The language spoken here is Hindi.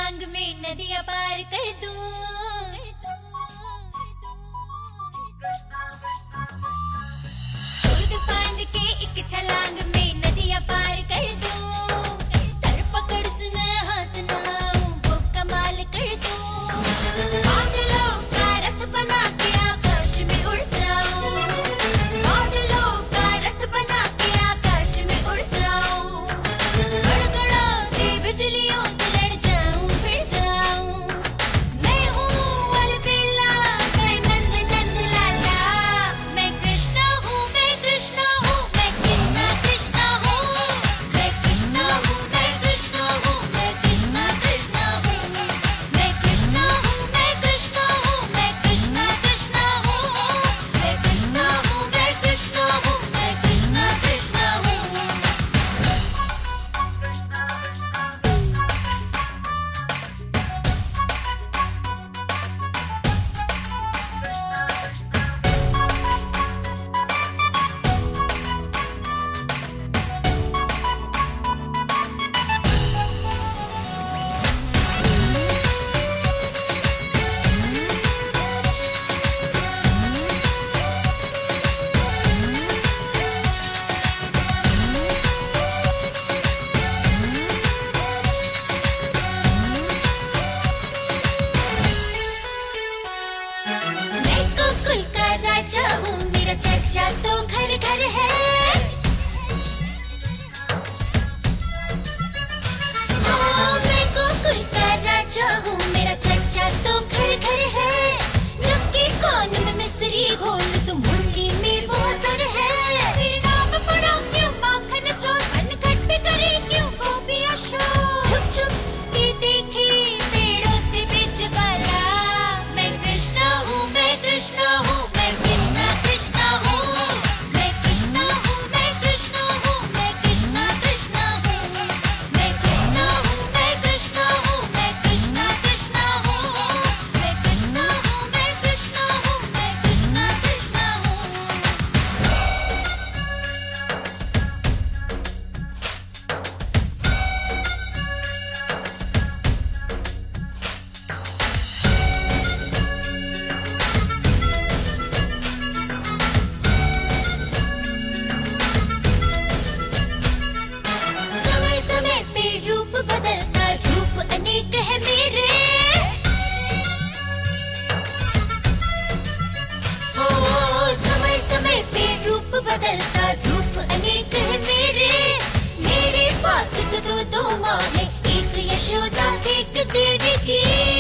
छलांग में नदियां पार कर दूं। कूद फांद के एक छलांग में नदियां पार कर दूं। धरपकड़ से मैं हाथ न लाऊं, वो कमाल कर दूं। बादलों का रथ बना के आकाश में उड़ जाऊं। बादलों का रथ बना के आकाश में उड़ जाऊं। गड़गड़ाती बिजलियों से लड़ जाऊं, भिड़ जाऊं। मैं हूँ अलबेला, मैं नंद नंद लाला। मैं कृष्णा हूँ, मैं कृष्णा हूँ, मैं कृष्णा कृष्णा हूँ। मैं कृष्णा हूँ, मैं कृष्णा हूँ, मैं कृष्णा कृष्णा हूँ। मैं कृष्णा हूँ, मैं कृष्णा हूँ, मैं कृष्णा कृष्णा हूँ। मैं कृष्णा हूँ, मैं कृष्णा हूँ, मैं कृष्णा कृष्णा हूँ। मैं गोकुल का राजा हूँ, मेरा चर्चा तो घर घर है। हाँ, मैं गोकुल का राजा हूँ, मेरा चर्चा तो घर घर है। जबकि कौन में मिस्री घोल तो मुरली में वो असर है। फिर नाम पड़ा क्यों माखन चोर, बनखट पे करे क्यों गोपी अशोक। छुप छुप के देखे पेड़ों से ब्रिज वाला। मैं कृष्णा हूँ, मैं कृष्णा हूँ, मैं कृष्णा कृष्णा हूँ। मैं कृष्णा हूँ, मैं कृष्णा हूँ, मैं कृष्णा कृष्णा हूँ। मैं कृष्णा हूँ, मैं कृष्णा हूँ, मैं कृष्णा कृष्णा हूँ। मैं कृष्णा हूँ, मैं कृष्णा हूँ, मैं कृष्णा कृष्णा हूँ। समय समय पे रूप बदलता, रूप अनेक है मेरे। हो समय समय पे रूप बदलता, रूप अनेक है मेरे। मेरे पास तो दो माँ है, एक यशोदा एक देवी की।